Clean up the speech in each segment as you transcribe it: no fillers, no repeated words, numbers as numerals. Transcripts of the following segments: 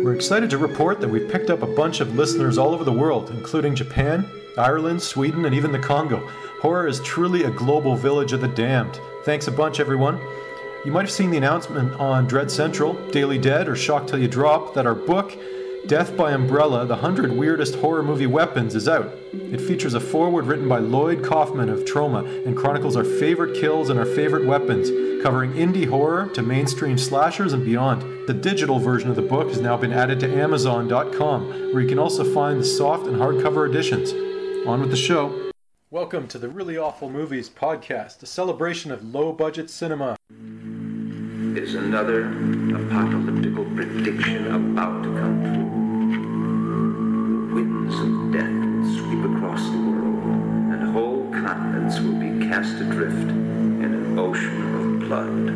We're excited to report that we've picked up a bunch of listeners all over the world, including Japan, Ireland, Sweden, and even the Congo. Horror is truly a global village of the damned. Thanks a bunch, everyone. You might have seen the announcement on Dread Central, Daily Dead, or Shock Till You Drop that our book, Death by Umbrella, The 100 Weirdest Horror Movie Weapons, is out. It features a foreword written by Lloyd Kaufman of Troma and chronicles our favorite kills and our favorite weapons, covering indie horror to mainstream slashers and beyond. The digital version of the book has now been added to Amazon.com, where you can also find the soft and hardcover editions. On with the show. Welcome to the Really Awful Movies podcast, a celebration of low-budget cinema. Is another apocalyptical prediction about to come true. The winds of death will sweep across the world, and whole continents will be cast adrift in an ocean of blood.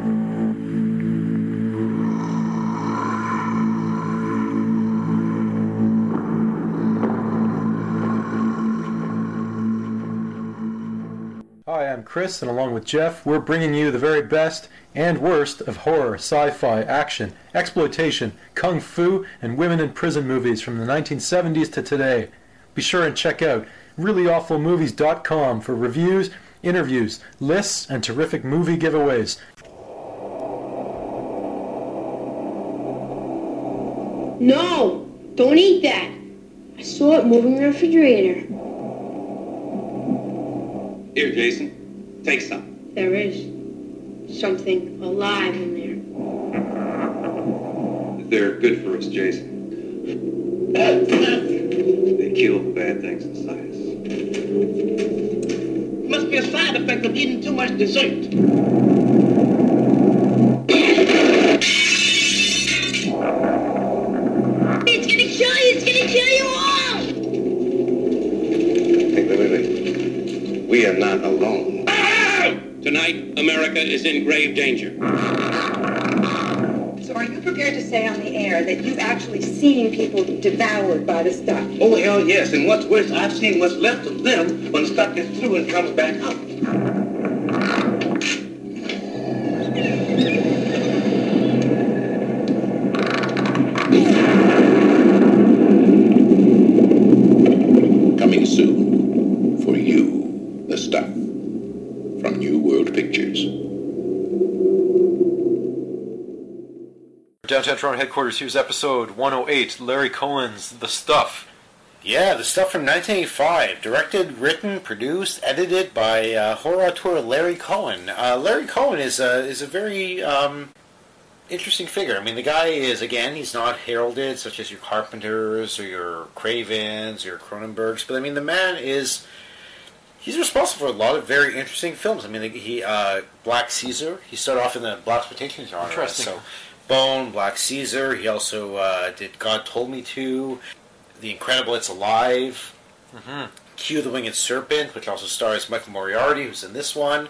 Hi, I'm Chris, and along with Jeff, we're bringing you the very best and worst of horror, sci-fi, action, exploitation, kung fu, and women in prison movies from the 1970s to today. Be sure and check out reallyawfulmovies.com for reviews, interviews, lists, and terrific movie giveaways. No! Don't eat that! I saw it moving in the refrigerator. Here, Jason. Take some. There is something alive in there. They're good for us, Jason. They kill the bad things inside us. Must be a side effect of eating too much dessert. It's gonna kill you! It's gonna kill you all! Hey, wait. We are not alone. Tonight, America is in grave danger. So are you prepared to say on the air that you've actually seen people devoured by the stuff? Oh, hell yes. And what's worse, I've seen what's left of them when the stuff gets through and comes back out. Coming soon for you, The Stuff, from New World Pictures. Downtown Toronto headquarters, here's episode 108, Larry Cohen's The Stuff. Yeah, The Stuff from 1985. Directed, written, produced, edited by horror auteur Larry Cohen. Larry Cohen is a very interesting figure. I mean, the guy is, again, he's not heralded, such as your Carpenters or your Cravens or your Cronenbergs, but I mean, the man is... He's responsible for a lot of very interesting films. I mean, he Black Caesar. He started off in the blaxploitation genre. Interesting. So, Bone, Black Caesar. He also did God Told Me To, The Incredible It's Alive, Q the Winged Serpent, which also stars Michael Moriarty, who's in this one.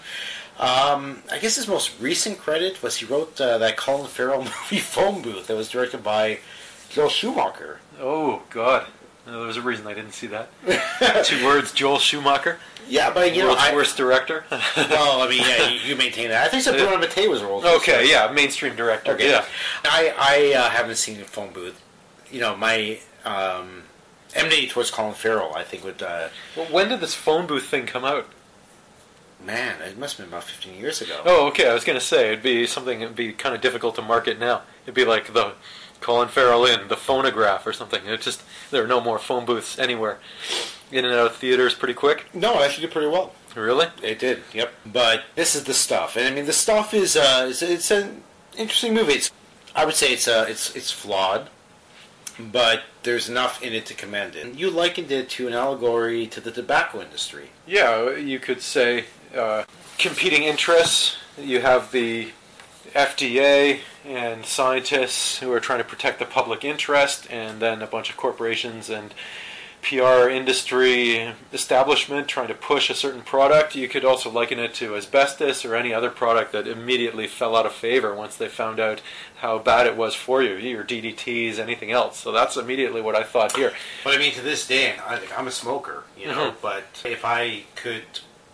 I guess his most recent credit was he wrote that Colin Farrell movie Phone Booth that was directed by Joel Schumacher. Oh, God. No, there was a reason I didn't see that. 2 words, Joel Schumacher. Yeah, but you know, World's worst director. Well, I mean, yeah, you maintain that. I think so. Bruno Mattei was world's worst Okay, director. yeah, mainstream director. Okay. Yeah. I haven't seen Phone Booth. You know, my enmity towards Colin Farrell, I think, would... Well, when did this phone booth thing come out? Man, it must have been about 15 years ago. Oh, okay, I was going to say, it'd be kind of difficult to market now. It'd be like the Colin Farrell in, the phonograph or something. There are no more phone booths anywhere. In and out of theaters pretty quick. No, it actually did pretty well. Really? It did, yep. But this is The Stuff. And I mean, The Stuff is it's an interesting movie. I would say it's flawed, but there's enough in it to commend it. You likened it to an allegory to the tobacco industry. Yeah, you could say competing interests. You have the FDA and scientists who are trying to protect the public interest, and then a bunch of corporations and PR industry establishment trying to push a certain product. You could also liken it to asbestos or any other product that immediately fell out of favor once they found out how bad it was for you, your DDTs, anything else. So that's immediately what I thought here. But I mean, to this day, I'm a smoker, you know, but if I could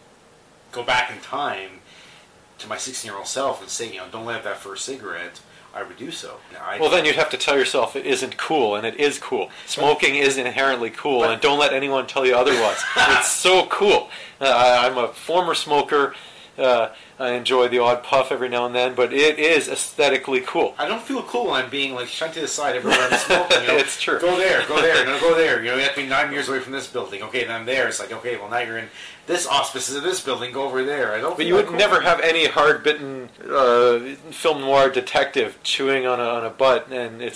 go back in time to my 16-year-old self and say, you know, don't light that first cigarette, I would do so. Well, then you'd have to tell yourself it isn't cool, and it is cool. Smoking is inherently cool, and don't let anyone tell you otherwise. It's so cool. I'm a former smoker. I enjoy the odd puff every now and then, but it is aesthetically cool. I don't feel cool when I'm being like shunned to the side everywhere I'm smoking. You know? It's true. Go there, no, go there. You know, you have to be 9 years away from this building. Okay, then I'm there. It's like, okay, well now you're in this auspices of this building. Go over there. I don't. But you would never have any hard-bitten film noir detective chewing on a butt, and it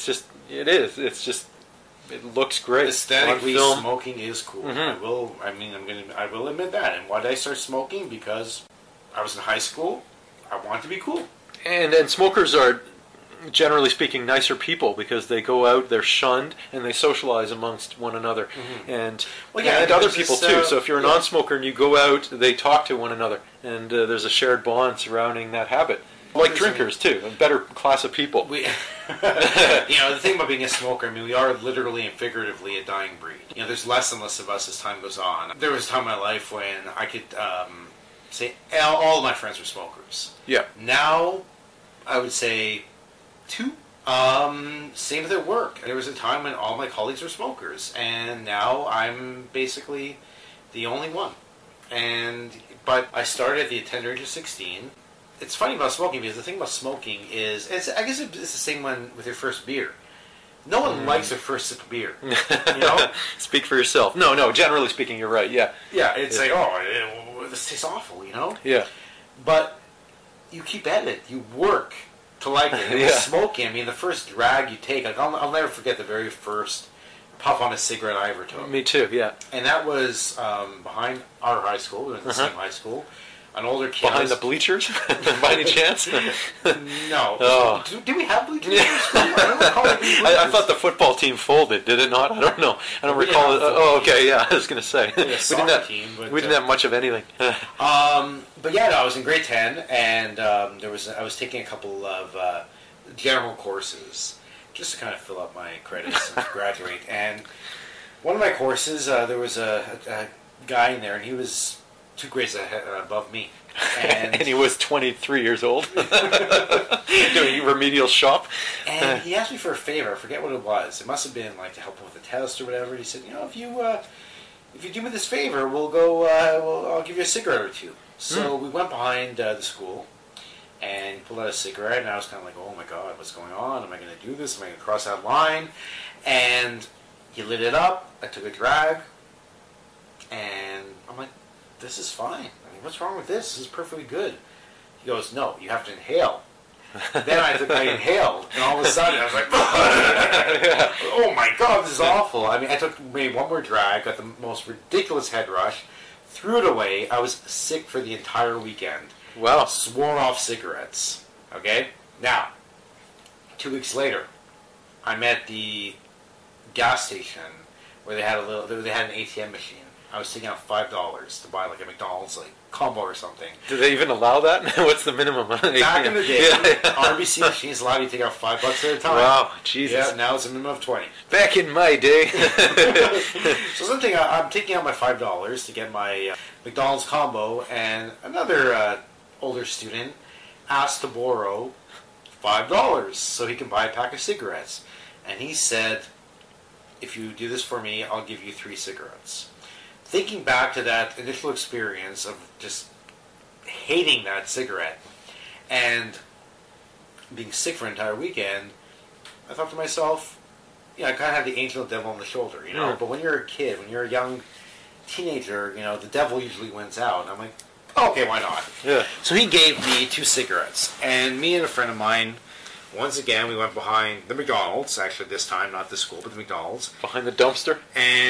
looks great. Aesthetically, on film. smoking is cool. Mm-hmm. I will admit that. And why did I start smoking? Because I was in high school. I wanted to be cool. And smokers are, generally speaking, nicer people because they go out, they're shunned, and they socialize amongst one another. Mm-hmm. And other people too. So if you're a non-smoker and you go out, they talk to one another, and there's a shared bond surrounding that habit. Like drinkers too, a better class of people. You know, the thing about being a smoker, I mean, we are literally and figuratively a dying breed. You know, there's less and less of us as time goes on. There was a time in my life when I could say all of my friends were smokers. Yeah. Now, I would say 2. Same with at work. There was a time when all my colleagues were smokers, and now I'm basically the only one. But I started at the tender age of 16. It's funny about smoking because the thing about smoking is, I guess it's the same one with your first beer. No one likes their first sip of beer. You know? Speak for yourself. No, generally speaking, you're right, yeah. Yeah, it's like, this tastes awful, you know? Yeah. But you keep at it. You work to like it. And with smoking, I mean, the first drag you take, like, I'll never forget the very first puff on a cigarette I ever took. Me too, yeah. And that was behind our high school. We went to the same high school. An older kid. Behind the bleachers? By any chance? No. Oh. Did we have bleachers in our school? I don't recall it being bleachers. I thought the football team folded. Did it not? I don't know. I don't recall it. Oh, okay, yeah. I was going to say. We didn't have much of anything. But yeah, no, I was in grade 10, and I was taking a couple of general courses just to kind of fill up my credits and graduate. And one of my courses, there was a guy in there, and he was 2 grades above me. And he was 23 years old. Doing remedial shop. And he asked me for a favor. I forget what it was. It must have been like to help him with a test or whatever. He said, if you do me this favor, I'll give you a cigarette or 2. So we went behind the school, and he pulled out a cigarette, and I was kind of like, oh my God, what's going on? Am I going to do this? Am I going to cross that line? And he lit it up. I took a drag, and I'm like, this is fine. I mean, what's wrong with this? This is perfectly good. He goes, no, you have to inhale. Then I inhaled, and all of a sudden I was like, oh my God, this is awful. I mean, I took maybe one more drag, got the most ridiculous head rush, threw it away. I was sick for the entire weekend. Wow. Swore off cigarettes. Okay? Now, 2 weeks later, I'm at the gas station where they had an ATM machine. I was taking out $5 to buy like a McDonald's combo or something. Do they even allow that? What's the minimum? Back in the day, RBC machines allowed you to take out $5 at a time. Wow, Jesus. Yeah, now it's a minimum of 20. Back in my day. So something I'm taking out my $5 to get my McDonald's combo, and another older student asked to borrow $5 so he can buy a pack of cigarettes. And he said, if you do this for me, I'll give you 3 cigarettes. Thinking back to that initial experience of just hating that cigarette and being sick for an entire weekend, I thought to myself, I kind of have the angel and devil on the shoulder, you know. But when you're a kid, when you're a young teenager, the devil usually wins out. And I'm like, okay, why not? Yeah. So he gave me 2 cigarettes, and me and a friend of mine, once again, we went behind the McDonald's. Actually, this time not the school, but the McDonald's. Behind the dumpster.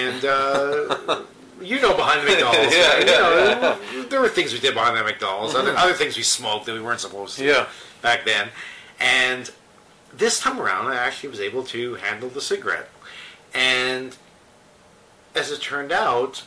And behind the McDonald's. There were things we did behind the McDonald's. Other things we smoked that we weren't supposed to back then. And this time around, I actually was able to handle the cigarette. And as it turned out,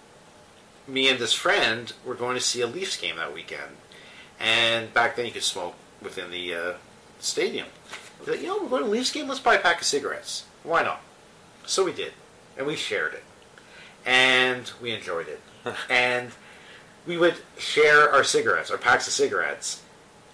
me and this friend were going to see a Leafs game that weekend. And back then you could smoke within the stadium. We're like, we're going to a Leafs game, let's buy a pack of cigarettes. Why not? So we did. And we shared it. And we enjoyed it. And we would share our cigarettes, our packs of cigarettes.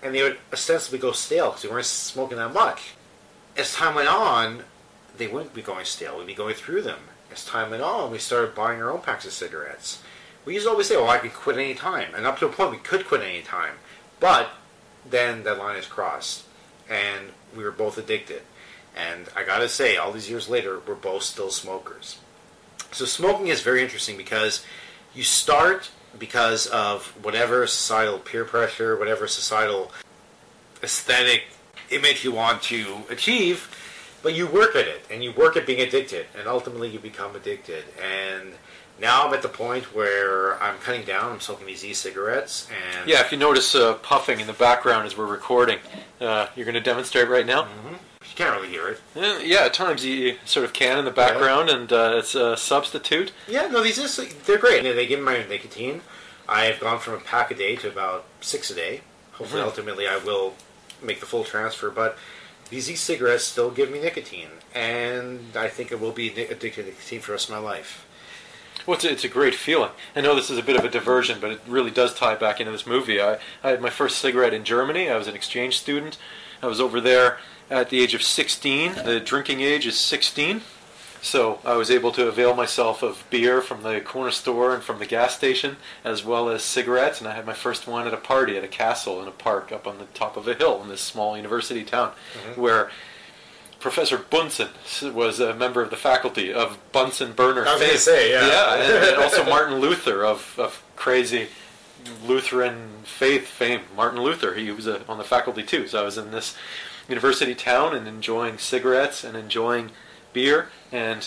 and they would ostensibly go stale because we weren't smoking that much. As time went on, they wouldn't be going stale. We'd be going through them. As time went on, we started buying our own packs of cigarettes. We used to always say, "Oh, I can quit any time," and up to a point, we could quit any time. But then that line is crossed, and we were both addicted. And I gotta say, all these years later, we're both still smokers. So smoking is very interesting because you start because of whatever societal peer pressure, whatever societal aesthetic image you want to achieve, but you work at it, and you work at being addicted, and ultimately you become addicted. And now I'm at the point where I'm cutting down, I'm smoking these e-cigarettes, and... Yeah, if you notice puffing in the background as we're recording, you're going to demonstrate right now? Mm-hmm. You can't really hear it. Yeah, at times you sort of can in the background, and it's a substitute. Yeah, no, they're great. They give me my nicotine. I've gone from a pack a day to about 6 a day. Hopefully, ultimately, I will make the full transfer, but these e-cigarettes still give me nicotine, and I think I will be addicted to nicotine for the rest of my life. Well, it's a great feeling. I know this is a bit of a diversion, but it really does tie back into this movie. I had my first cigarette in Germany. I was an exchange student. I was over there at the age of 16. The drinking age is 16. So I was able to avail myself of beer from the corner store and from the gas station, as well as cigarettes. And I had my first one at a party at a castle in a park up on the top of a hill in this small university town, where Professor Bunsen was a member of the faculty of Bunsen Burner fame. I was going to say, yeah. Yeah, and also Martin Luther of crazy Lutheran faith fame. Martin Luther, he was on the faculty too. So I was in this university town and enjoying cigarettes and enjoying beer, and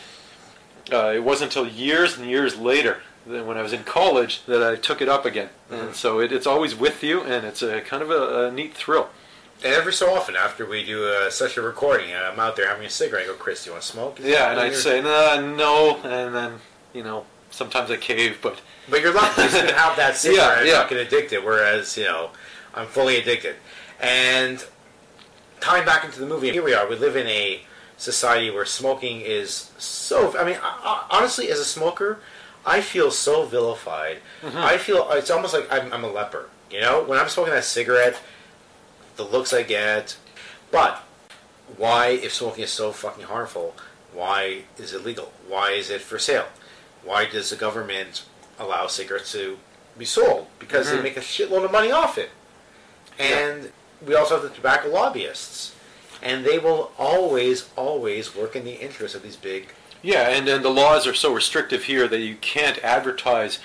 it wasn't until years and years later, when I was in college, that I took it up again. And so it's always with you, and it's a kind of a neat thrill. And every so often, after we do such a recording, I'm out there having a cigarette, I go, "Chris, do you want to smoke?" Yeah, and I'd say, no, and then, sometimes I cave, but... But you're lucky you can have that cigarette and yeah. not get addicted, whereas, I'm fully addicted. And tying back into the movie, here we are, we live in a society where smoking is so... I mean, honestly, as a smoker, I feel so vilified. I feel... It's almost like I'm a leper, When I'm smoking that cigarette, the looks I get. But why, if smoking is so fucking harmful, why is it legal? Why is it for sale? Why does the government allow cigarettes to be sold? Because they make a shitload of money off it. And we also have the tobacco lobbyists. And they will always, always work in the interest of these big... Yeah, and the laws are so restrictive here that you can't advertise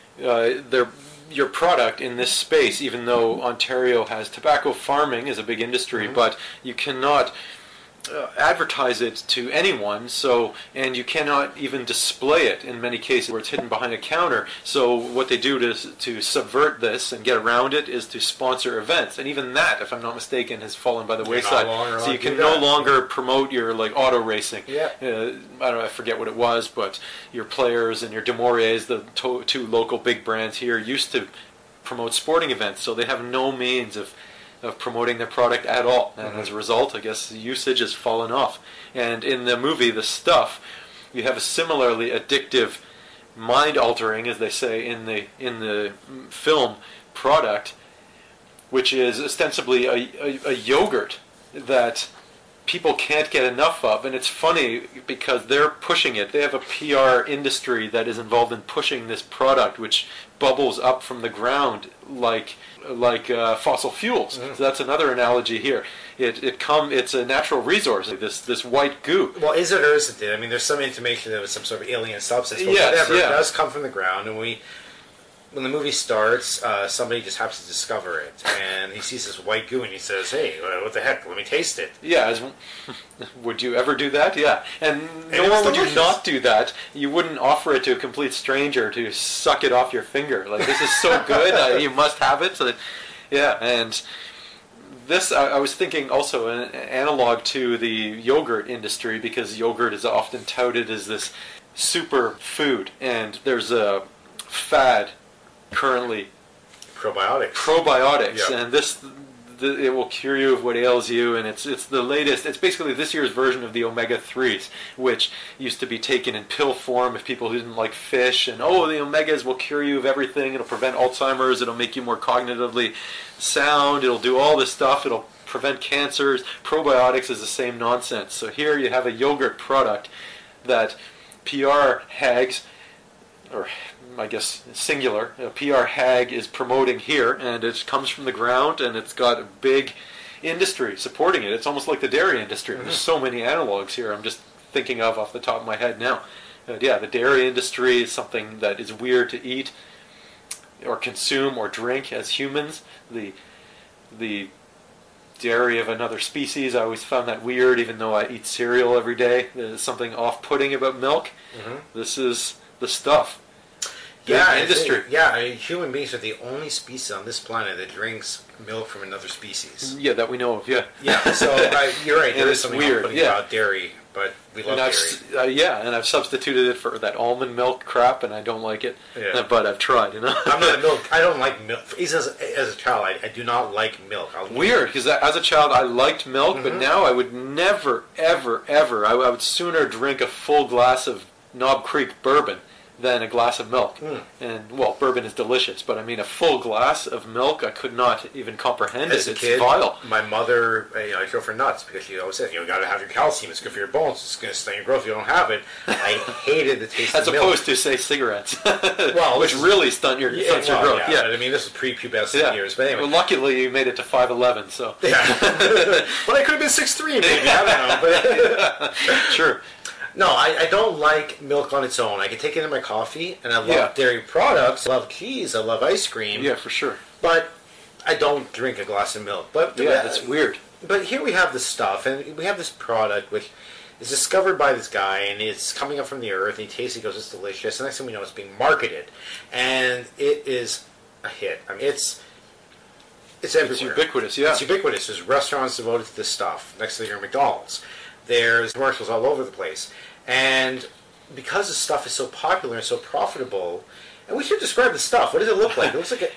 your product in this space, even though Ontario has tobacco farming as a big industry, but you cannot advertise it to anyone, and you cannot even display it in many cases where it's hidden behind a counter. So what they do to subvert this and get around it is to sponsor events, and even that, if I'm not mistaken, has fallen by the wayside. So you can no longer promote your auto racing. Yeah. I forget what it was, but your Players and your Demoriers, the two local big brands here, used to promote sporting events, so they have no means of promoting their product at all, and as a result, I guess the usage has fallen off. And in the movie, The Stuff, you have a similarly addictive, mind-altering, as they say in the film, product, which is ostensibly a yogurt that people can't get enough of. And it's funny because they're pushing it. They have a PR industry that is involved in pushing this product, which bubbles up from the ground like fossil fuels. So that's another analogy here. It's a natural resource, this white goo. Well, is it or isn't it? I mean, there's some intimation that it was some sort of alien substance, but whatever, it does come from the ground, and when the movie starts, somebody just happens to discover it, and he sees this white goo, and he says, "Hey, what the heck, let me taste it." Yeah, would you ever do that? Yeah, and nor would you not do that. You wouldn't offer it to a complete stranger to suck it off your finger. Like, this is so good, you must have it. So and this, I was thinking also an analog to the yogurt industry, because yogurt is often touted as this super food, and there's a fad currently probiotics, and it will cure you of what ails you, and it's the latest. It's basically this year's version of the omega-3s, which used to be taken in pill form if people who didn't like fish. And the omegas will cure you of everything. It'll prevent Alzheimer's. It'll make you more cognitively sound. It'll do all this stuff. It'll prevent cancers. Probiotics is the same nonsense. So here you have a yogurt product that PR hags, or I guess singular, PR Hag is promoting here, and it comes from the ground, and it's got a big industry supporting it. It's almost like the dairy industry. There's so many analogs here I'm just thinking of off the top of my head now. But yeah, the dairy industry is something that is weird to eat or consume or drink as humans. The dairy of another species, I always found that weird, even though I eat cereal every day. There's something off-putting about milk. This is the stuff. Yeah, industry. Human beings are the only species on this planet that drinks milk from another species. Yeah, that we know of. Yeah. Yeah. So you're right. There is something weird. about dairy, but we love dairy. And I've substituted it for that almond milk crap, and I don't like it. Yeah. But I've tried. I'm not a milk. I don't like milk. As a child, I do not like milk. Weird, because as a child I liked milk, but now I would never, ever, ever. I would sooner drink a full glass of Knob Creek bourbon than a glass of milk. And, well, bourbon is delicious, but I mean, a full glass of milk, I could not even comprehend it. As a It's kid, vile. my mother, I drove her nuts because she always said, you got to have your calcium. It's good for your bones. It's going to stay your growth if you don't have it. I hated the taste As of milk. opposed to, say, cigarettes, Well, which really stunt your growth. Yeah, but I mean, this is pre-pubescent years. But anyway. Well, luckily you made it to 5'11", so. Yeah. But I could have been 6'3", maybe. I don't know. But Sure. No, I don't like milk on its own. I can take it in my coffee, and I love dairy products. I love cheese. I love ice cream. Yeah, for sure. But I don't drink a glass of milk. But yeah, that's weird. But here we have this stuff, and we have this product which is discovered by this guy, and it's coming up from the earth, and he tastes it, he goes, it's delicious. And next thing we know, it's being marketed. And it is a hit. I mean, it's everywhere. It's ubiquitous, yeah. It's ubiquitous. There's restaurants devoted to this stuff. Next thing you're McDonald's. There's commercials all over the place. And because this stuff is so popular and so profitable, and we should describe the stuff. What does it look like? It looks like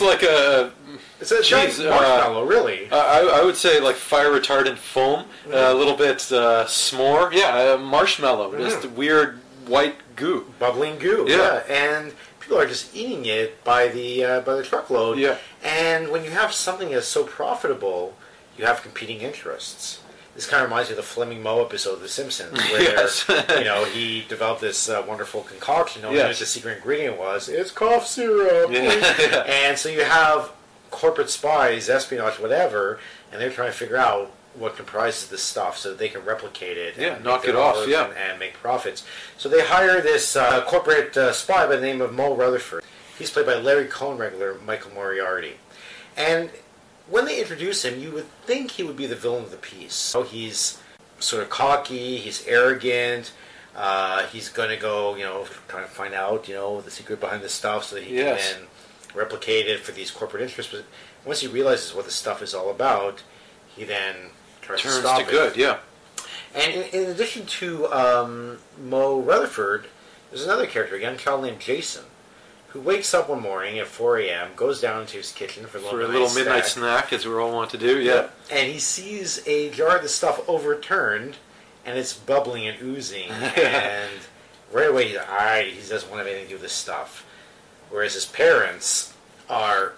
it's a giant marshmallow, really. I would say like fire retardant foam, a little bit s'more. Yeah, marshmallow. Just weird white goo, bubbling goo. Yeah, and people are just eating it by the truckload. Yeah, and when you have something that's so profitable, you have competing interests. This kind of reminds me of the Fleming Moe episode of The Simpsons, where he developed this wonderful concoction. What the secret ingredient was, it's cough syrup. And so you have corporate spies, espionage, whatever, and they're trying to figure out what comprises this stuff so that they can replicate it. And knock it off. And make profits. So they hire this corporate spy by the name of Mo Rutherford. He's played by Larry Cohen regular Michael Moriarty, and when they introduce him, you would think he would be the villain of the piece. He's sort of cocky, he's arrogant, he's going to go, trying to find out, the secret behind this stuff so that he can then replicate it for these corporate interests. But once he realizes what this stuff is all about, he then tries to stop it. Turns to good, And in addition to Mo Rutherford, there's another character, a young child named Jason, who wakes up one morning at 4 a.m., goes down to his kitchen for a little midnight snack, as we all want to do, and he sees a jar of the stuff overturned, and it's bubbling and oozing, and right away he doesn't want to have anything to do with this stuff. Whereas his parents are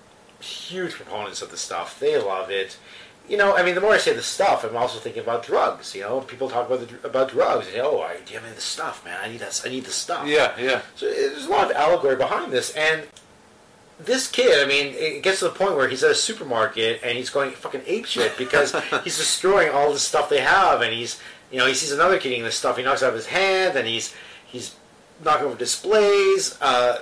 huge proponents of the stuff. They love it. The more I say the stuff, I'm also thinking about drugs. People talk about drugs. Do you have any of the stuff, man? I need the stuff. Yeah. So there's a lot of allegory behind this. And this kid, it gets to the point where he's at a supermarket and he's going fucking apeshit because he's destroying all the stuff they have. And he sees another kid eating this stuff. He knocks it out of his hand, and he's knocking over displays.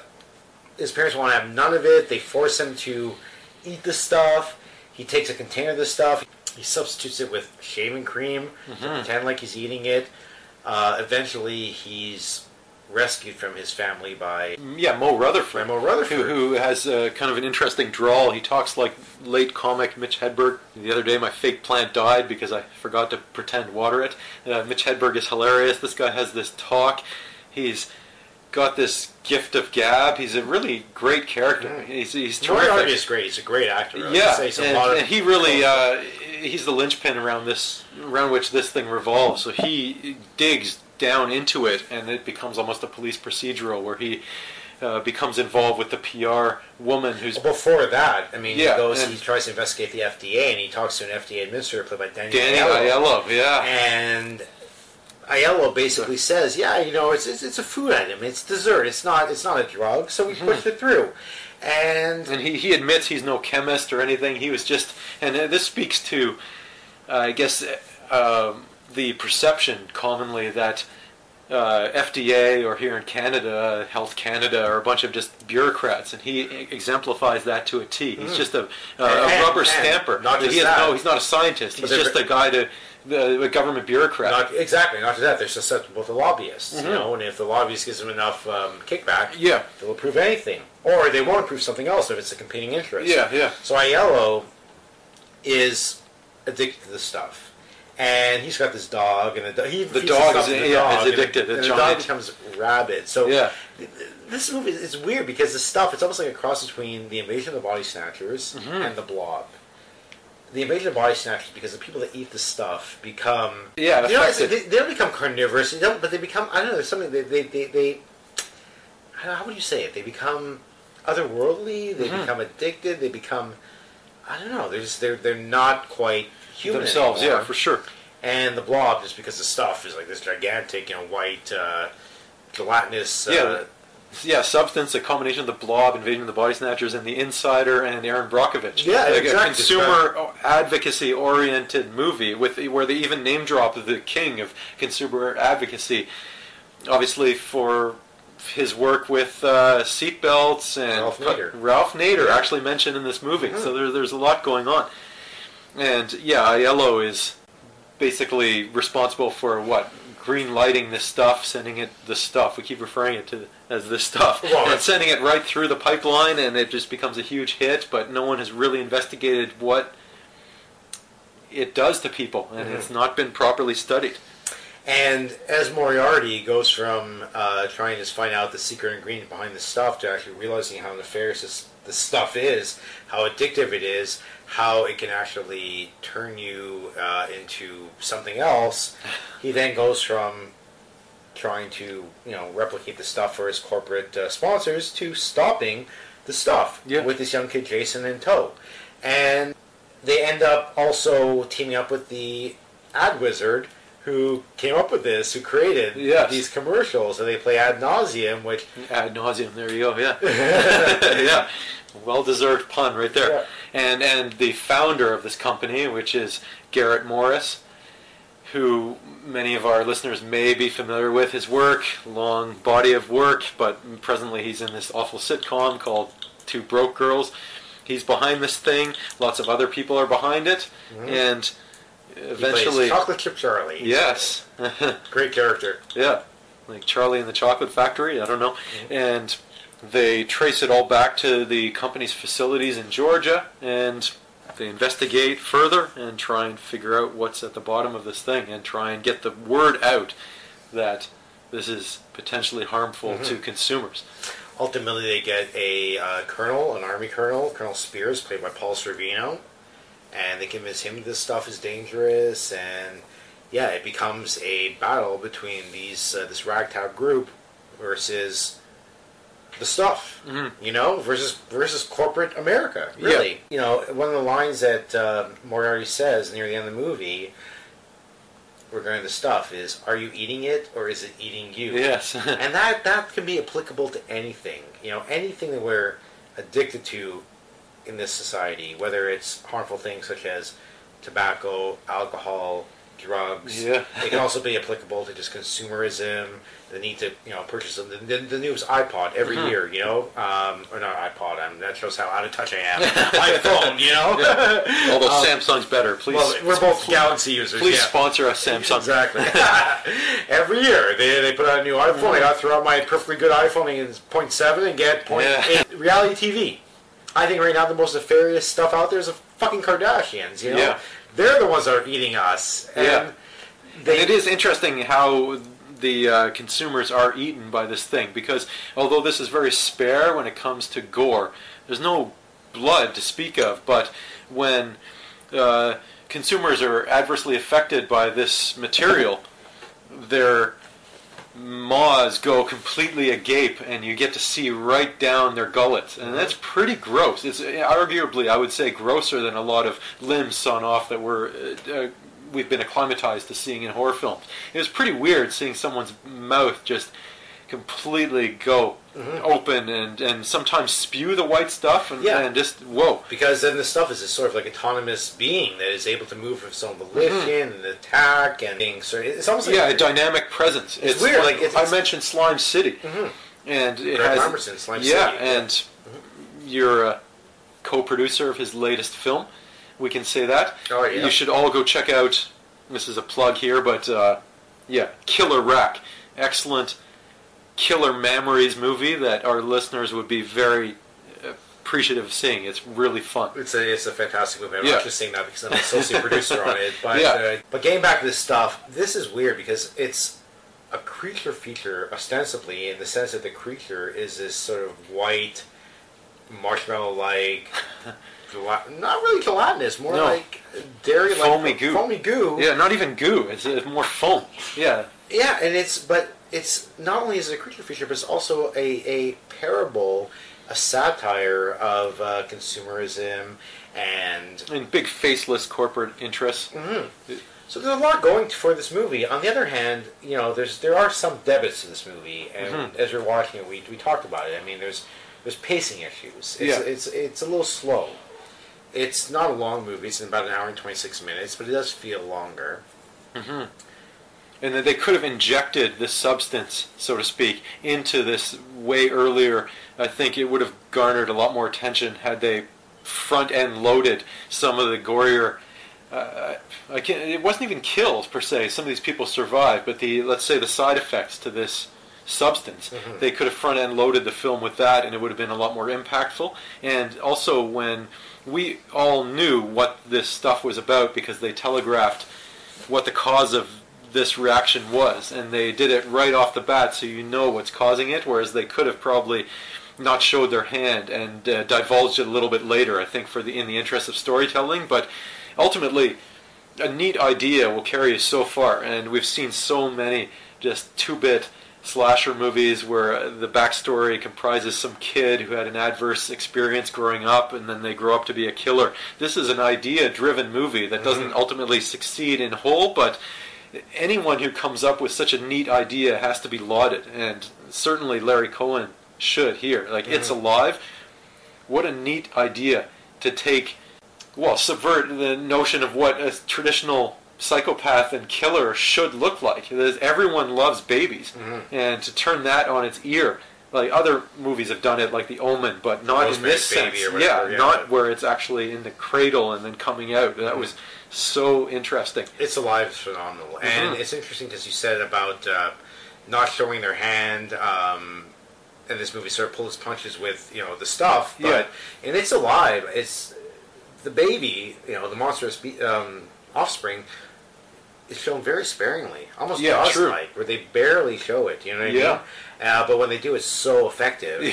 His parents want to have none of it. They force him to eat the stuff. He takes a container of this stuff. He substitutes it with shaving cream to pretend like he's eating it. Eventually, he's rescued from his family by Mo Rutherford. Who has kind of an interesting drawl. He talks like late comic Mitch Hedberg. The other day, my fake plant died because I forgot to pretend water it. Mitch Hedberg is hilarious. This guy has this talk. He's got this gift of gab. He's a really great character. He's terrific. Moriarty is great. He's a great actor. And he really he's the linchpin around which this thing revolves. So he digs down into it, and it becomes almost a police procedural where he becomes involved with the PR woman who's... Before that, I mean, he tries to investigate the FDA, and he talks to an FDA administrator played by Danny Aiello. And Aiello basically says, it's a food item, it's dessert, it's not a drug, so we pushed it through. And he admits he's no chemist or anything. He was just... And this speaks to, I guess, the perception commonly that FDA, or here in Canada, Health Canada, are a bunch of just bureaucrats, and he exemplifies that to a T. He's just a rubber stamper. He's not a scientist. He's just a guy a government bureaucrat. Not just that. They're susceptible to lobbyists, and if the lobbyist gives them enough kickback, they'll approve anything, or they won't approve something else if it's a competing interest. So Aiello is addicted to this stuff. And he's got this dog, and the dog is addicted. And the dog becomes rabid. So this movie is weird because the stuff, it's almost like a cross between the Invasion of the Body Snatchers and the Blob. The Invasion of the Body Snatchers, because the people that eat the stuff become... they don't become carnivorous, but they become, I don't know, there's something, they how would you say it? They become otherworldly, they become addicted, they become, I don't know, they're not quite... human themselves, anymore. For sure. And the Blob, just because the stuff is like this gigantic, white, gelatinous... substance, a combination of the Blob, Invasion of the Body Snatchers, and The Insider, and Aaron Brockovich. Exactly. A consumer advocacy-oriented movie where they even name drop the king of consumer advocacy. Obviously, for his work with seatbelts and Ralph Nader actually mentioned in this movie. So there's a lot going on. And Aiello is basically responsible for green lighting this stuff, sending it the stuff. We keep referring it to as this stuff, and sending it right through the pipeline, and it just becomes a huge hit. But no one has really investigated what it does to people, and it's not been properly studied. And as Moriarty goes from trying to find out the secret ingredient behind the stuff to actually realizing how nefarious this stuff is, how addictive it is, how it can actually turn you into something else, he then goes from trying to replicate the stuff for his corporate sponsors to stopping the stuff with this young kid Jason in tow. And they end up also teaming up with the ad wizard who came up with this, who created these commercials, and they play Ad Nauseum, which... Ad Nauseum, there you go, yeah. Well-deserved pun right there. And the founder of this company, which is Garrett Morris, who many of our listeners may be familiar with his work, long body of work, but presently he's in this awful sitcom called Two Broke Girls. He's behind this thing. Lots of other people are behind it. And eventually... He plays Chocolate Chip Charlie. Yes. Great character. Yeah. Like Charlie in the Chocolate Factory, I don't know. And they trace it all back to the company's facilities in Georgia, and they investigate further and try and figure out what's at the bottom of this thing and try and get the word out that this is potentially harmful to consumers. Ultimately, they get a colonel, an army colonel, Colonel Spears, played by Paul Sorvino, and they convince him this stuff is dangerous, and it becomes a battle between these this ragtag group versus the stuff, versus corporate America, really. One of the lines that Moriarty says near the end of the movie regarding the stuff is, "Are you eating it, or is it eating you?" Yes. And that can be applicable to anything. Anything that we're addicted to in this society, whether it's harmful things such as tobacco, alcohol, drugs. It can also be applicable to just consumerism, the need to purchase the newest iPod every year, or not iPod. That shows how out of touch I am. iPhone, Although Samsung's better, please. Well, we're both Galaxy users. Please sponsor us, Samsung. Exactly. Every year they put out a new iPhone. I got to throw out my perfectly good iPhone in 0.7 and get 0.8. Reality TV. I think right now the most nefarious stuff out there is the fucking Kardashians. They're the ones that are eating us. And it is interesting how the consumers are eaten by this thing, because although this is very spare when it comes to gore, there's no blood to speak of, but when consumers are adversely affected by this material, their maws go completely agape, and you get to see right down their gullets, and that's pretty gross. It's arguably, I would say, grosser than a lot of limbs sawn off that we've been acclimatized to seeing in horror films. It was pretty weird seeing someone's mouth just completely go open and sometimes spew the white stuff and just whoa. Because then the stuff is this sort of like autonomous being that is able to move from its own volition and attack and being sort of, it's almost like a dynamic presence. It's weird. Like I mentioned Slime City, and it Greg has Emerson, Slime City. And you're a co-producer of his latest film. We can say that. Oh yeah. You should all go check out. This is a plug here, but Killer Rack, excellent killer memories movie that our listeners would be very appreciative of seeing. It's really fun. It's a fantastic movie. I'm not just saying that because I'm an associate producer on it. But getting back to this stuff, this is weird because it's a creature feature, ostensibly, in the sense that the creature is this sort of white, marshmallow-like, not really gelatinous, more like dairy-like. Foamy goo. Foamy goo. Yeah, not even goo. It's more foam. Yeah. Yeah, and it's not only is it a creature feature, but it's also a parable, a satire of consumerism and big faceless corporate interests. Mm-hmm. So there's a lot going for this movie. On the other hand, there are some debits to this movie, and as we're watching it, we talked about it. I mean, there's pacing issues. It's a little slow. It's not a long movie. It's about an hour and 26 minutes, but it does feel longer. Mm-hmm. And that they could have injected this substance, so to speak, into this way earlier. I think it would have garnered a lot more attention had they front-end loaded some of the gorier. It wasn't even kills per se. Some of these people survived, but let's say the side effects to this substance, they could have front-end loaded the film with that, and it would have been a lot more impactful. And also, when we all knew what this stuff was about because they telegraphed what the cause of this reaction was, and they did it right off the bat, so you know what's causing it, whereas they could have probably not showed their hand and divulged it a little bit later, I think, in the interest of storytelling. But ultimately, a neat idea will carry you so far, and we've seen so many just 2-bit slasher movies where the backstory comprises some kid who had an adverse experience growing up and then they grow up to be a killer. This is an idea-driven movie that doesn't ultimately succeed in whole, but anyone who comes up with such a neat idea has to be lauded, and certainly Larry Cohen should here. It's Alive. What a neat idea to subvert the notion of what a traditional psychopath and killer should look like. Everyone loves babies, and to turn that on its ear. Like other movies have done it, like The Omen, but not in this sense. Not where it's actually in the cradle and then coming out. That was so interesting. It's Alive is phenomenal, and it's interesting because you said about not showing their hand, and this movie sort of pulls punches with the stuff. But and It's Alive. It's the baby, the monstrous offspring. Is shown very sparingly, almost Jaws-like, where they barely show it. You know what I mean? But when they do, it's so effective.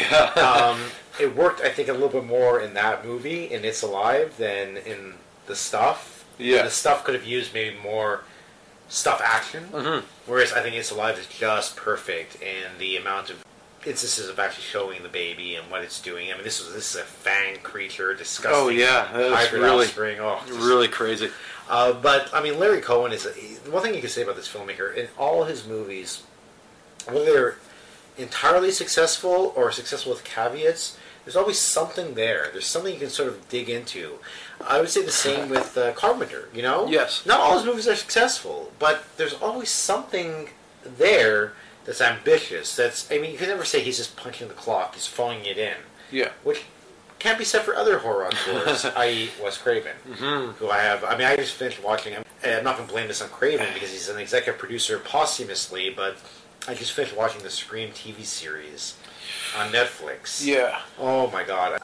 It worked, I think, a little bit more in that movie, in It's Alive, than in The Stuff. The Stuff could have used maybe more stuff action, whereas I think It's Alive is just perfect in the amount of instances of actually showing the baby and what it's doing. I mean, this is a fang creature, disgusting. Oh yeah, that's really crazy. But I mean, Larry Cohen is one thing you can say about this filmmaker. In all his movies, whether they're entirely successful or successful with caveats, there's always something there. There's something you can sort of dig into. I would say the same with Carpenter. Yes. Not all his movies are successful, but there's always something there that's ambitious. You can never say he's just punching the clock. He's phoning it in. Yeah. Which can't be said for other horror auteurs, i.e. Wes Craven, who I just finished watching him. I'm not going to blame this on Craven because he's an executive producer posthumously, but I just finished watching the Scream TV series on Netflix. Yeah. Oh my god.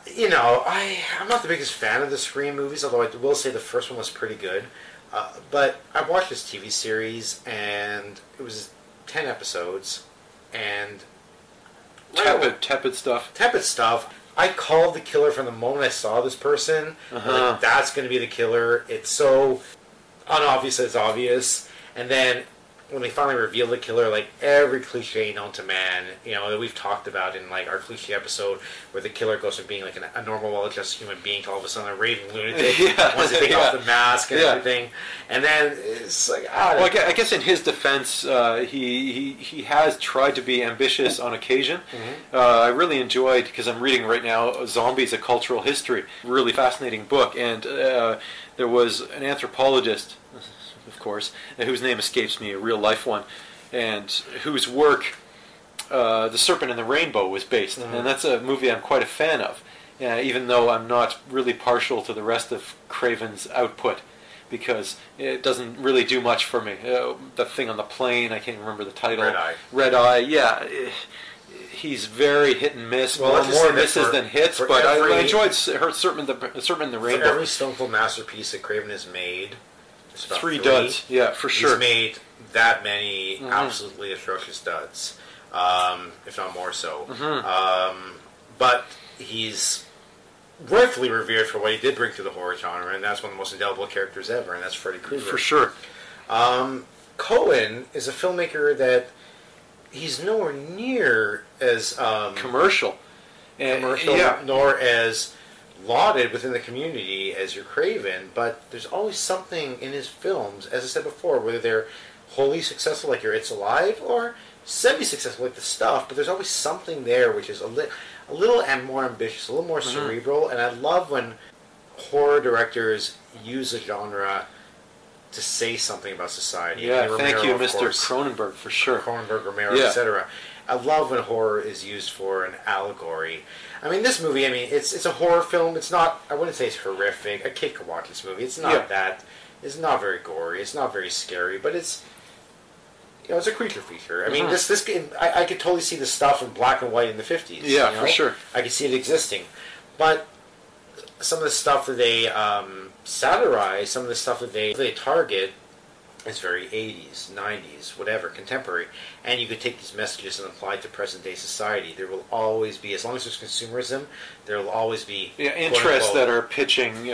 I'm not the biggest fan of the Scream movies, although I will say the first one was pretty good. But I watched this TV series, and it was 10 episodes, and Tepid stuff. Tepid stuff. I called the killer from the moment I saw this person. I was like, that's going to be the killer. It's so unobvious that it's obvious. And then when they finally reveal the killer, like every cliche known to man, that we've talked about in like our cliche episode, where the killer goes from being like a normal, well-adjusted human being to all of a sudden a raving lunatic wants to take off the mask and everything, and then it's like well, I guess in his defense, he has tried to be ambitious on occasion. I really enjoyed, because I'm reading right now Zombies: A Cultural History, really fascinating book, and there was an anthropologist, of course, whose name escapes me, a real life one, and whose work The Serpent and the Rainbow was based. And that's a movie I'm quite a fan of, even though I'm not really partial to the rest of Craven's output, because it doesn't really do much for me. The thing on the plane, I can't remember the title. Red Eye, yeah. He's very hit and miss. Well, more misses than hits, but I enjoyed Serpent and the Rainbow. For every Stone Cold masterpiece that Craven has made, three duds, yeah, for sure. He's made that many absolutely atrocious duds, if not more so. But he's rightfully revered for what he did bring to the horror genre, and that's one of the most indelible characters ever, and that's Freddy Krueger. For sure. Cohen is a filmmaker that he's nowhere near as commercial, nor as lauded within the community as your Craven, but there's always something in his films, as I said before, whether they're wholly successful like your It's Alive or semi-successful like The Stuff, but there's always something there which is a little more ambitious, a little more cerebral, and I love when horror directors use a genre to say something about society. Yeah, thank you, Mr. Cronenberg, for sure. Cronenberg, Romero, etc. I love when horror is used for an allegory. I mean, this movie, it's a horror film. It's not, I wouldn't say it's horrific. A kid could watch this movie. It's not that. It's not very gory. It's not very scary, but it's, it's a creature feature. I mean, this game, I could totally see the stuff in black and white in the 50s. Yeah, for sure. I could see it existing. But some of the stuff that they satirize, some of the stuff that they target, is very 80s, 90s, whatever, contemporary. And you could take these messages and apply it to present-day society. There will always be, as long as there's consumerism, there will always be interests that are pitching,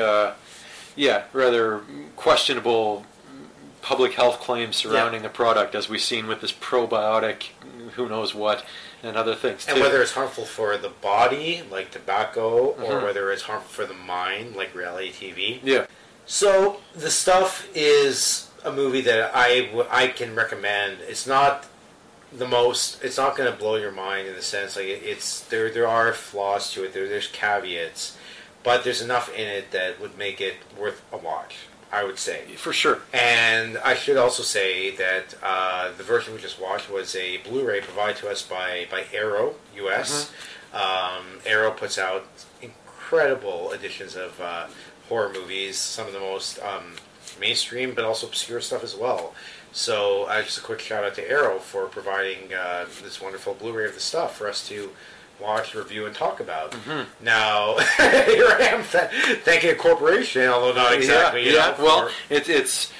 rather questionable public health claims surrounding the product, as we've seen with this probiotic, who knows what, and other things too. And whether it's harmful for the body, like tobacco, or whether it's harmful for the mind, like reality TV. Yeah. So, The Stuff is a movie that I can recommend. It's not the most, it's not going to blow your mind in the sense, like, there are flaws to it, there's caveats, but there's enough in it that would make it worth a watch, I would say. For sure. And I should also say that the version we just watched was a Blu-ray provided to us by Arrow US. Arrow puts out incredible editions of horror movies, some of the most mainstream but also obscure stuff as well. So just a quick shout out to Arrow for providing this wonderful Blu-ray of The Stuff for us to watch, review, and talk about. Now, here I am thanking a corporation, although not exactly. Well, it's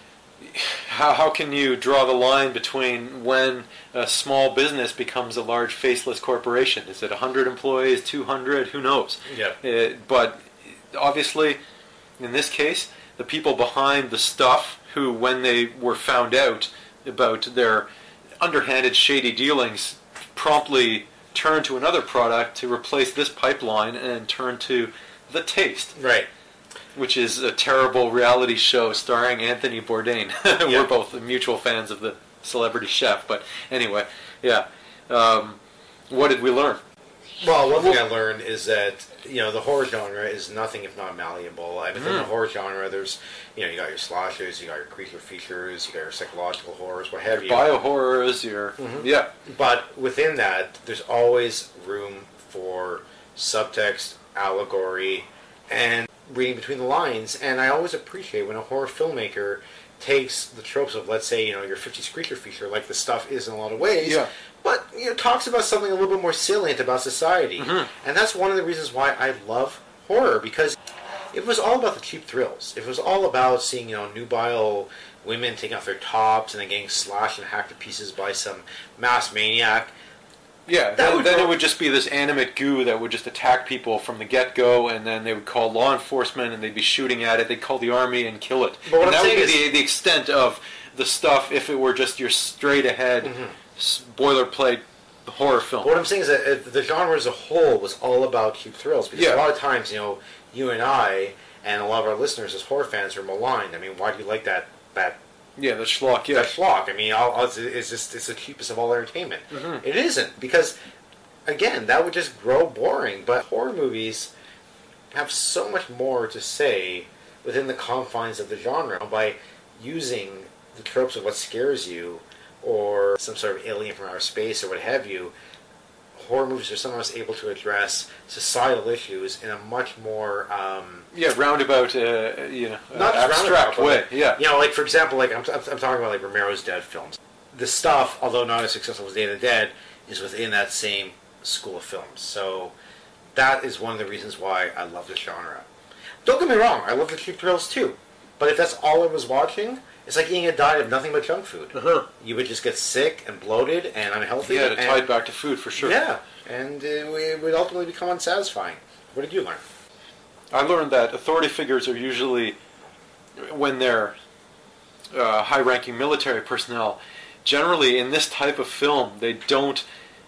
how can you draw the line between when a small business becomes a large faceless corporation? Is it 100 employees, 200? Who knows? Yeah. But obviously, in this case, the people behind The Stuff, who, when they were found out about their underhanded, shady dealings, promptly turned to another product to replace this pipeline and turn to The Taste. Right. Which is a terrible reality show starring Anthony Bourdain. We're both mutual fans of the celebrity chef, but anyway, what did we learn? Well, one thing I learned is that, the horror genre is nothing if not malleable. And within the horror genre, there's, you got your slashers, you got your creature features, you got your psychological horrors, what have you. Bio-horrors, But within that, there's always room for subtext, allegory, and reading between the lines. And I always appreciate when a horror filmmaker takes the tropes of, let's say, your 50s creature feature, like The Stuff is in a lot of ways, but talks about something a little bit more salient about society. And that's one of the reasons why I love horror, because It was all about the cheap thrills. It was all about seeing, nubile women taking off their tops and then getting slashed and hacked to pieces by some mass maniac. Yeah, then it would just be this animate goo that would just attack people from the get-go, and then they would call law enforcement, and they'd be shooting at it. They'd call the army and kill it. But what and I'm that would saying be the extent of the stuff if it were just your straight-ahead, boilerplate horror film. But what I'm saying is that the genre as a whole was all about cheap thrills. Because a lot of times, you and I, and a lot of our listeners as horror fans are maligned. I mean, why do you like that Yeah, the schlock, yeah. That schlock. I mean, it's the cheapest of all entertainment. Mm-hmm. It isn't, because, again, that would just grow boring. But horror movies have so much more to say within the confines of the genre by using the tropes of what scares you, or some sort of alien from outer space, or what have you. Horror movies are sometimes able to address societal issues in a much more roundabout, not abstract way. Yeah, like for example, like I'm talking about like Romero's Dead films. The stuff, although not as successful as Day of the Dead, is within that same school of films. So that is one of the reasons why I love this genre. Don't get me wrong, I love the cheap thrills too. But if that's all I was watching, it's like eating a diet of nothing but junk food. You would just get sick and bloated and unhealthy. Yeah, to tie it back to food for sure. Yeah, and it would ultimately become unsatisfying. What did you learn? I learned that authority figures are usually, when they're high-ranking military personnel, generally in this type of film, they don't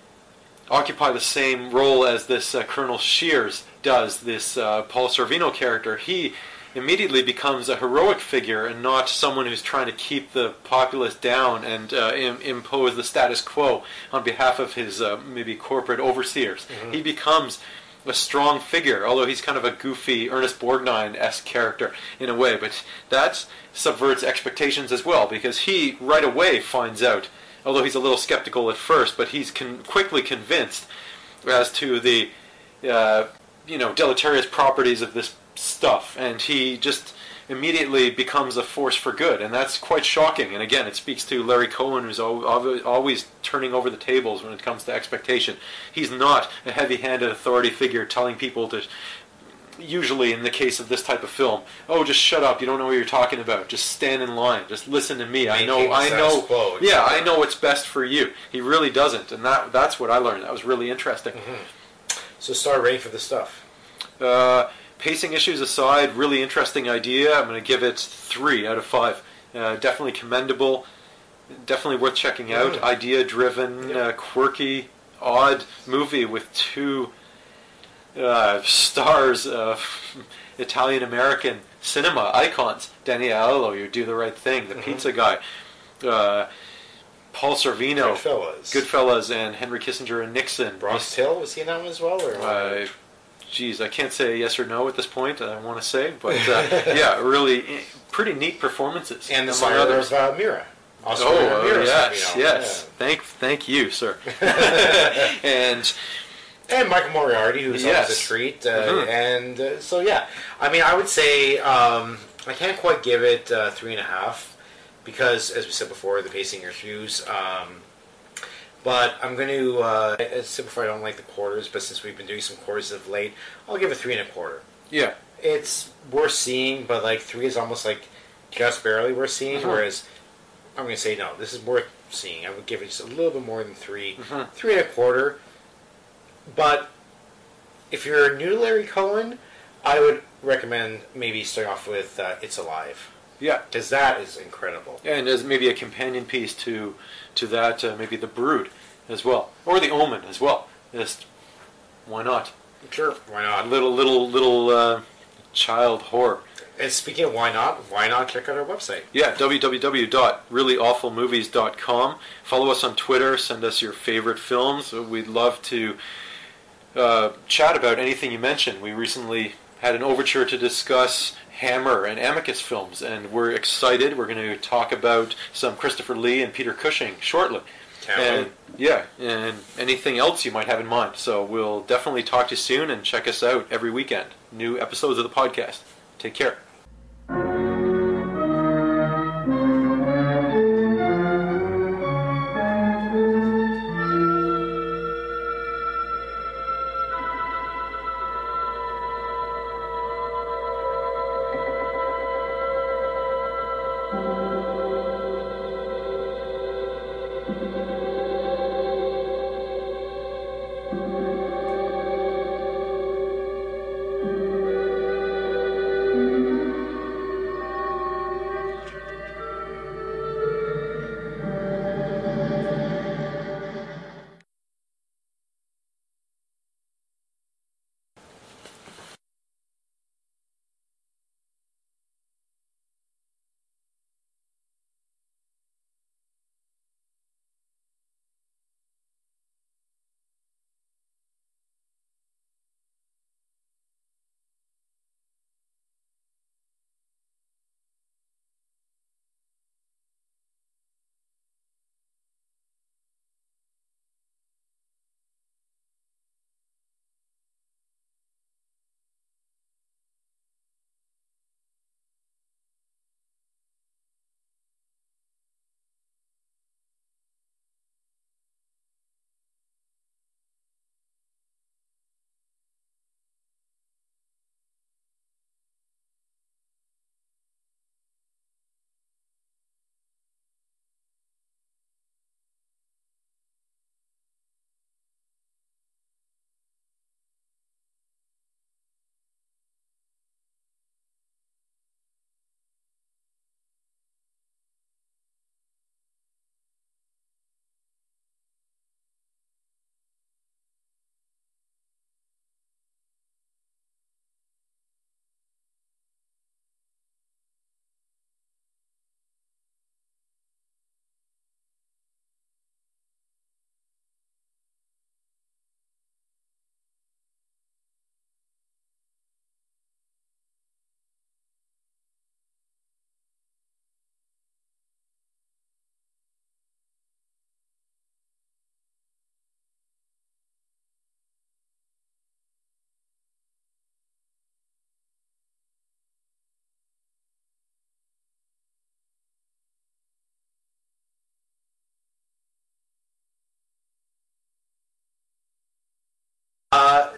occupy the same role as this Colonel Shears does, this Paul Sorvino character. He immediately becomes a heroic figure and not someone who's trying to keep the populace down and impose the status quo on behalf of his maybe corporate overseers. Mm-hmm. He becomes a strong figure, although he's kind of a goofy Ernest Borgnine-esque character in a way, but that subverts expectations as well, because he right away finds out, although he's a little skeptical at first, but he's quickly convinced as to the deleterious properties of this stuff, and he just immediately becomes a force for good, and that's quite shocking. And again, it speaks to Larry Cohen, who's always turning over the tables when it comes to expectation. He's not a heavy-handed authority figure telling people to, usually in the case of this type of film, oh, just shut up, you don't know what you're talking about, just stand in line, just listen to me, I know what's best for you. He really doesn't, and that's what I learned. That was really interesting. Mm-hmm. So star rating for this stuff. Pacing issues aside, really interesting idea. I'm going to give it 3 out of 5. Definitely commendable. Definitely worth checking out. Idea-driven, quirky, odd movie with 2 stars of Italian-American cinema icons. Danny Aiello, you Do the Right Thing, the pizza guy. Paul Sorvino, Goodfellas, and Henry Kissinger and Nixon. Bronx Tale, was he in that one as well? Or I can't say yes or no at this point. I want to say, but really pretty neat performances. And the star of Mira. Mira, yes. Yeah. Thank you, sir. and Michael Moriarty, who's always a treat. So yeah, I mean, I would say I can't quite give it 3.5 because, as we said before, the pacing issues. But I'm going to, as I said before, I don't like the quarters, but since we've been doing some quarters of late, I'll give it 3.25. Yeah. It's worth seeing, but like 3 is almost like just barely worth seeing, whereas I'm going to say no, this is worth seeing. I would give it just a little bit more than 3. 3.25. But if you're new to Larry Cohen, I would recommend maybe starting off with It's Alive. Yeah. Because that is incredible. And as maybe a companion piece to that, maybe The Brood as well. Or The Omen as well. Just, why not? Sure, why not? Little child horror. And speaking of why not check out our website. Yeah, www.reallyawfulmovies.com. Follow us on Twitter, send us your favorite films. We'd love to chat about anything you mentioned. We recently had an overture to discuss Hammer and Amicus films, and we're excited. We're going to talk about some Christopher Lee and Peter Cushing shortly. And anything else you might have in mind. So we'll definitely talk to you soon, and check us out every weekend. New episodes of the podcast. Take care.